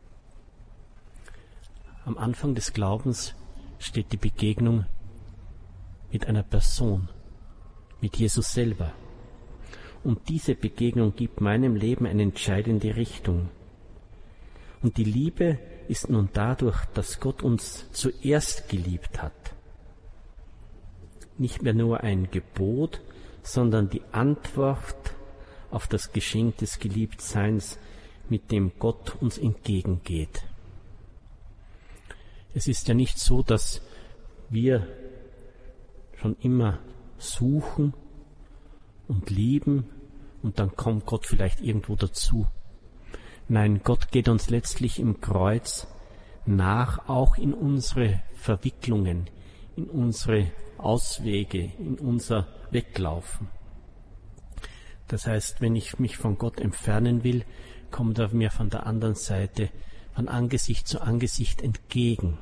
Am Anfang des Glaubens steht die Begegnung mit einer Person, mit Jesus selber. Und diese Begegnung gibt meinem Leben eine entscheidende Richtung. Und die Liebe ist nun dadurch, dass Gott uns zuerst geliebt hat, nicht mehr nur ein Gebot, sondern die Antwort auf das Geschenk des Geliebtseins, mit dem Gott uns entgegengeht. Es ist ja nicht so, dass wir schon immer suchen und lieben und dann kommt Gott vielleicht irgendwo dazu. Nein, Gott geht uns letztlich im Kreuz nach, auch in unsere Verwicklungen, in unsere Auswege, in unser Weglaufen. Das heißt, wenn ich mich von Gott entfernen will, kommt er mir von der anderen Seite von Angesicht zu Angesicht entgegen.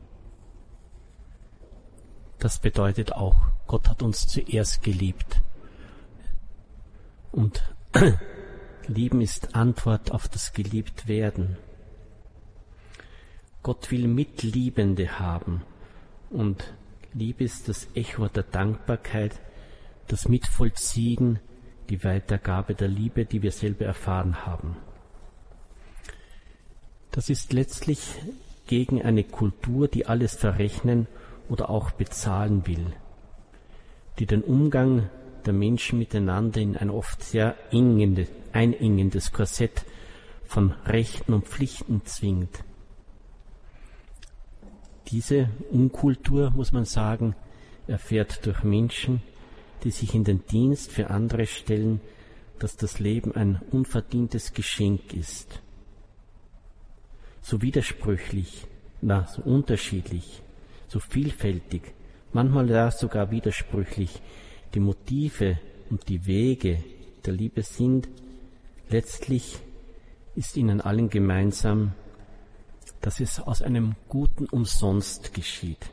Das bedeutet auch, Gott hat uns zuerst geliebt. Und Lieben ist Antwort auf das Geliebtwerden. Gott will Mitliebende haben und Liebe ist das Echo der Dankbarkeit, das Mitvollziehen, die Weitergabe der Liebe, die wir selber erfahren haben. Das ist letztlich gegen eine Kultur, die alles verrechnen oder auch bezahlen will, die den Umgang der Menschen miteinander in ein oft sehr engendes, einengendes Korsett von Rechten und Pflichten zwingt. Diese Unkultur, muss man sagen, erfährt durch Menschen, die sich in den Dienst für andere stellen, dass das Leben ein unverdientes Geschenk ist. So widersprüchlich, na, so unterschiedlich, so vielfältig, manchmal ja sogar widersprüchlich, die Motive und die Wege der Liebe sind, letztlich ist ihnen allen gemeinsam, dass es aus einem guten Umsonst geschieht.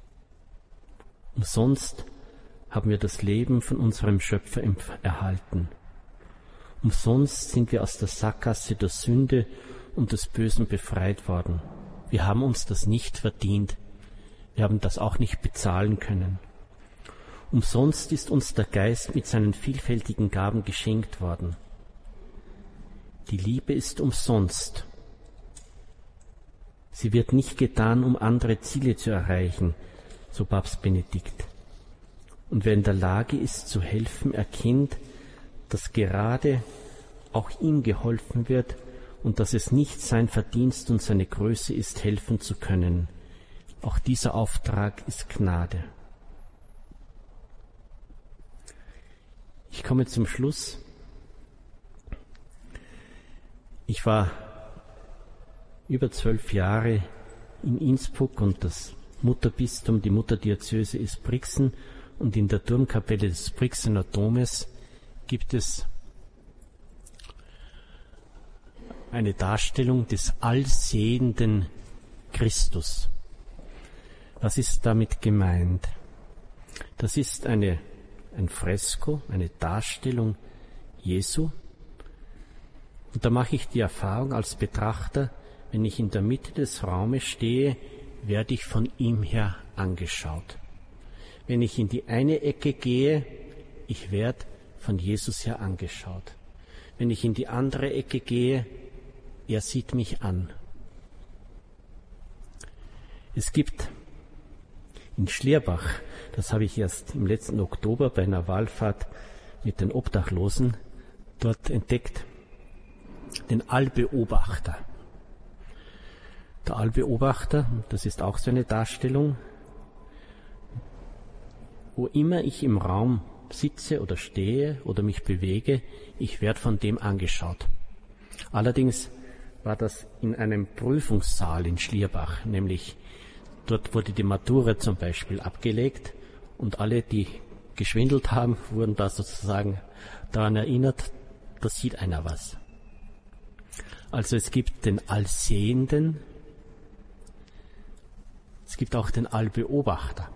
Umsonst haben wir das Leben von unserem Schöpfer erhalten. Umsonst sind wir aus der Sackgasse der Sünde und des Bösen befreit worden. Wir haben uns das nicht verdient. Wir haben das auch nicht bezahlen können. Umsonst ist uns der Geist mit seinen vielfältigen Gaben geschenkt worden. Die Liebe ist umsonst. Sie wird nicht getan, um andere Ziele zu erreichen, so Papst Benedikt. Und wer in der Lage ist zu helfen, erkennt, dass gerade auch ihm geholfen wird und dass es nicht sein Verdienst und seine Größe ist, helfen zu können. Auch dieser Auftrag ist Gnade. Ich komme zum Schluss. Ich war über zwölf Jahre in Innsbruck und das Mutterbistum, die Mutterdiözese ist Brixen, und in der Turmkapelle des Brixener Domes gibt es eine Darstellung des allsehenden Christus. Was ist damit gemeint? Das ist eine, ein Fresko, eine Darstellung Jesu. Und da mache ich die Erfahrung als Betrachter, wenn ich in der Mitte des Raumes stehe, werde ich von ihm her angeschaut. Wenn ich in die eine Ecke gehe, ich werde von Jesus her angeschaut. Wenn ich in die andere Ecke gehe, er sieht mich an. Es gibt in Schlierbach, das habe ich erst im letzten Oktober bei einer Wallfahrt mit den Obdachlosen dort entdeckt, den Allbeobachter. Der Allbeobachter, das ist auch so eine Darstellung, wo immer ich im Raum sitze oder stehe oder mich bewege, ich werde von dem angeschaut. Allerdings war das in einem Prüfungssaal in Schlierbach, nämlich dort wurde die Matura zum Beispiel abgelegt und alle, die geschwindelt haben, wurden da sozusagen daran erinnert, da sieht einer was. Also es gibt den Allsehenden, es gibt auch den Allbeobachter.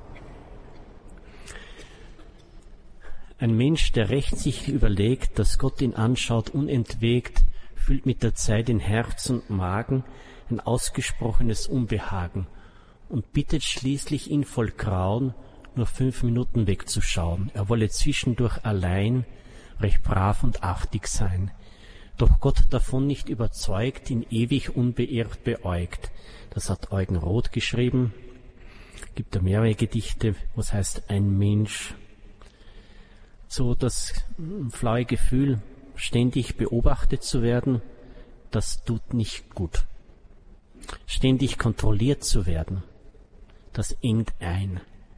Ein Mensch, der recht sich überlegt, dass Gott ihn anschaut, unentwegt, fühlt mit der Zeit in Herz und Magen ein ausgesprochenes Unbehagen und bittet schließlich ihn voll Grauen, nur fünf Minuten wegzuschauen. Er wolle zwischendurch allein recht brav und artig sein. Doch Gott davon nicht überzeugt, ihn ewig unbeirrt beäugt. Das hat Eugen Roth geschrieben. Gibt da mehrere Gedichte, was heißt ein Mensch. So das flaue Gefühl, ständig beobachtet zu werden, das tut nicht gut. Ständig kontrolliert zu werden, das engt ein.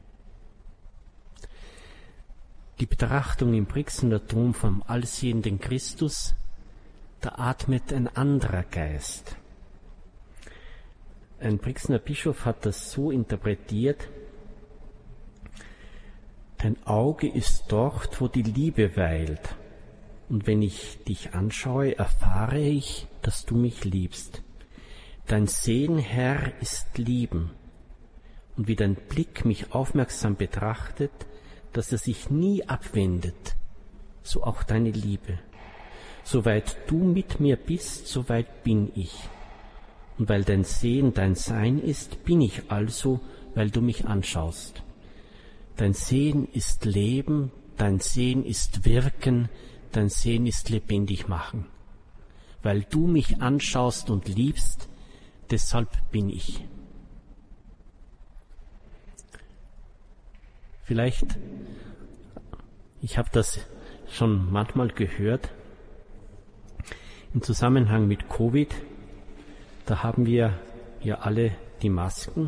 Die Betrachtung im Brixener Dom vom allsehenden Christus, da atmet ein anderer Geist. Ein Brixener Bischof hat das so interpretiert: Dein Auge ist dort, wo die Liebe weilt. Und wenn ich dich anschaue, erfahre ich, dass du mich liebst. Dein Sehen, Herr, ist Lieben. Und wie dein Blick mich aufmerksam betrachtet, dass er sich nie abwendet, so auch deine Liebe. Soweit du mit mir bist, so weit bin ich. Und weil dein Sehen dein Sein ist, bin ich also, weil du mich anschaust. Dein Sehen ist Leben, dein Sehen ist Wirken, dein Sehen ist lebendig machen. Weil du mich anschaust und liebst, deshalb bin ich. Vielleicht, ich habe das schon manchmal gehört, im Zusammenhang mit Covid, da haben wir ja alle die Masken.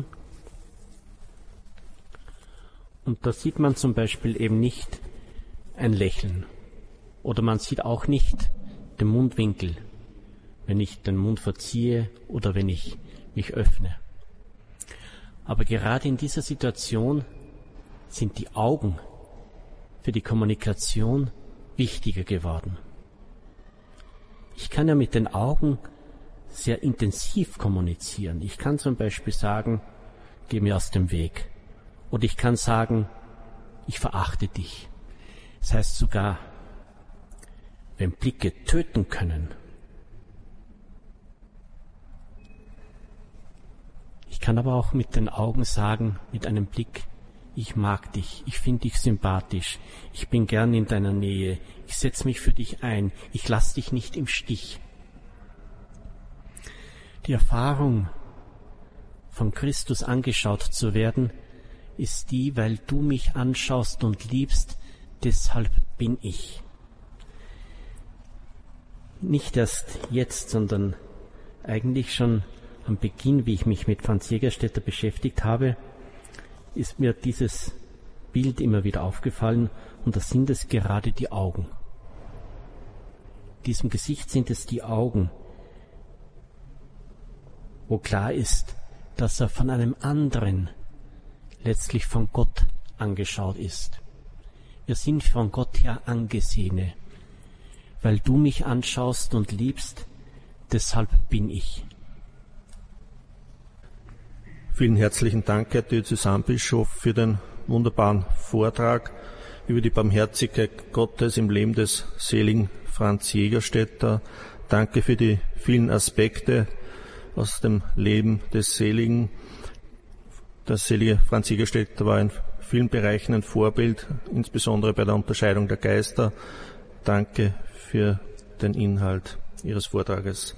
Und da sieht man zum Beispiel eben nicht ein Lächeln. Oder man sieht auch nicht den Mundwinkel, wenn ich den Mund verziehe oder wenn ich mich öffne. Aber gerade in dieser Situation sind die Augen für die Kommunikation wichtiger geworden. Ich kann ja mit den Augen sehr intensiv kommunizieren. Ich kann zum Beispiel sagen, geh mir aus dem Weg. Oder ich kann sagen, ich verachte dich. Das heißt sogar, wenn Blicke töten können. Ich kann aber auch mit den Augen sagen, mit einem Blick, ich mag dich, ich finde dich sympathisch, ich bin gern in deiner Nähe, ich setze mich für dich ein, ich lasse dich nicht im Stich. Die Erfahrung, von Christus angeschaut zu werden, ist die, weil du mich anschaust und liebst, deshalb bin ich. Nicht erst jetzt, sondern eigentlich schon am Beginn, wie ich mich mit Franz Jägerstätter beschäftigt habe, ist mir dieses Bild immer wieder aufgefallen, und da sind es gerade die Augen. In diesem Gesicht sind es die Augen, wo klar ist, dass er von einem anderen, letztlich von Gott angeschaut ist. Wir sind von Gott her Angesehene. Weil du mich anschaust und liebst, deshalb bin ich. Vielen herzlichen Dank, Herr Diözesanbischof, für den wunderbaren Vortrag über die Barmherzigkeit Gottes im Leben des seligen Franz Jägerstätter. Danke für die vielen Aspekte aus dem Leben des Seligen. Der selige Franz Jägerstätter war in vielen Bereichen ein Vorbild, insbesondere bei der Unterscheidung der Geister. Danke für den Inhalt Ihres Vortrages.